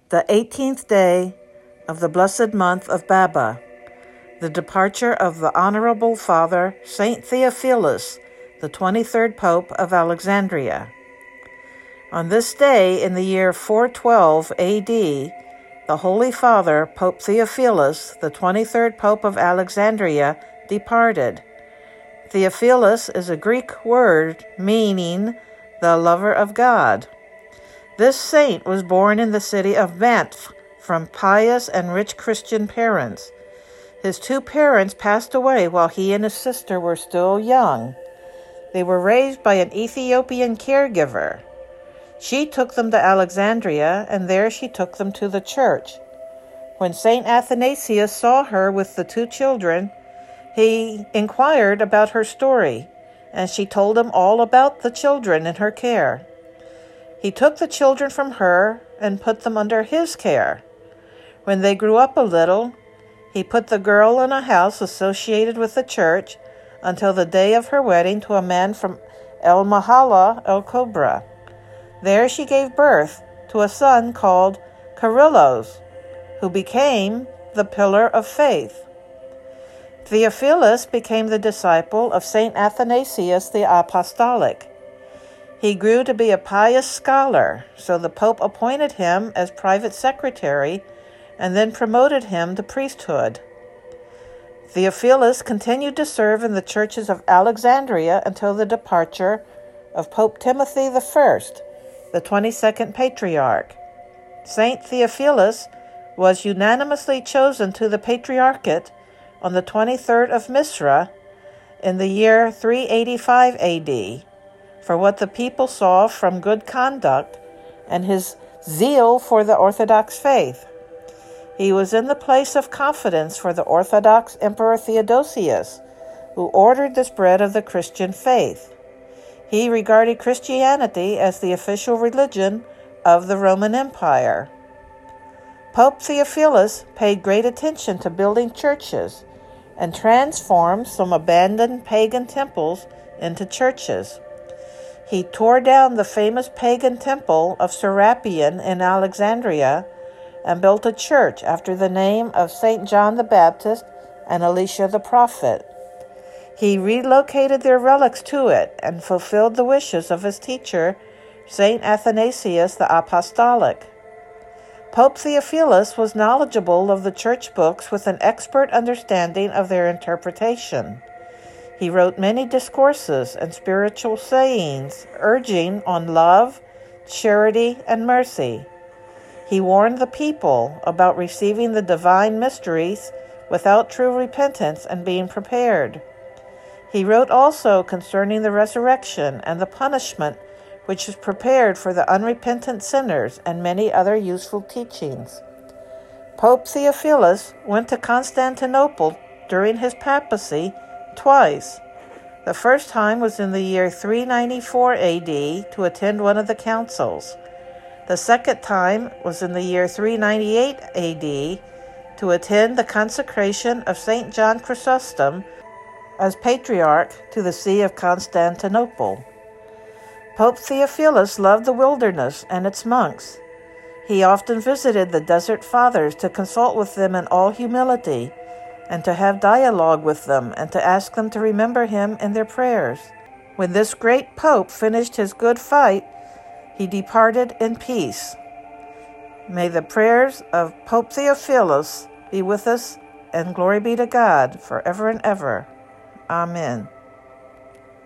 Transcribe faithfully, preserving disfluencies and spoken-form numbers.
the eighteenth day of the blessed month of Baba, the departure of the Honorable Father Saint Theophilus, the twenty-third Pope of Alexandria. On this day in the year four twelve A D, the Holy Father, Pope Theophilus, the twenty-third Pope of Alexandria, departed. Theophilus is a Greek word meaning the lover of God. This saint was born in the city of Banff from pious and rich Christian parents. His two parents passed away while he and his sister were still young. They were raised by an Ethiopian caregiver. She took them to Alexandria, and there she took them to the church. When Saint Athanasius saw her with the two children, he inquired about her story, and she told him all about the children in her care. He took the children from her and put them under his care. When they grew up a little, he put the girl in a house associated with the church until the day of her wedding to a man from El Mahala, El Cobra. There she gave birth to a son called Kyrillos, who became the pillar of faith. Theophilus became the disciple of Saint Athanasius the Apostolic. He grew to be a pious scholar, so the Pope appointed him as private secretary and then promoted him to priesthood. Theophilus continued to serve in the churches of Alexandria until the departure of Pope Timothy the First, the twenty-second Patriarch. Saint Theophilus was unanimously chosen to the Patriarchate on the twenty-third of Misra in the year three eighty-five A D for what the people saw from good conduct and his zeal for the Orthodox faith. He was in the place of confidence for the Orthodox Emperor Theodosius, who ordered the spread of the Christian faith. He regarded Christianity as the official religion of the Roman Empire. Pope Theophilus paid great attention to building churches and transformed some abandoned pagan temples into churches. He tore down the famous pagan temple of Serapion in Alexandria and built a church after the name of Saint John the Baptist and Elisha the prophet. He relocated their relics to it and fulfilled the wishes of his teacher, Saint Athanasius the Apostolic. Pope Theophilus was knowledgeable of the church books with an expert understanding of their interpretation. He wrote many discourses and spiritual sayings, urging on love, charity, and mercy. He warned the people about receiving the divine mysteries without true repentance and being prepared. He wrote also concerning the resurrection and the punishment which is prepared for the unrepentant sinners, and many other useful teachings. Pope Theophilus went to Constantinople during his papacy twice. The first time was in the year three ninety-four A D to attend one of the councils. The second time was in the year three ninety-eight A D to attend the consecration of Saint John Chrysostom as Patriarch to the See of Constantinople. Pope Theophilus loved the wilderness and its monks. He often visited the Desert Fathers to consult with them in all humility, and to have dialogue with them, and to ask them to remember him in their prayers. When this great Pope finished his good fight, he departed in peace. May the prayers of Pope Theophilus be with us, and glory be to God forever and ever. Amen.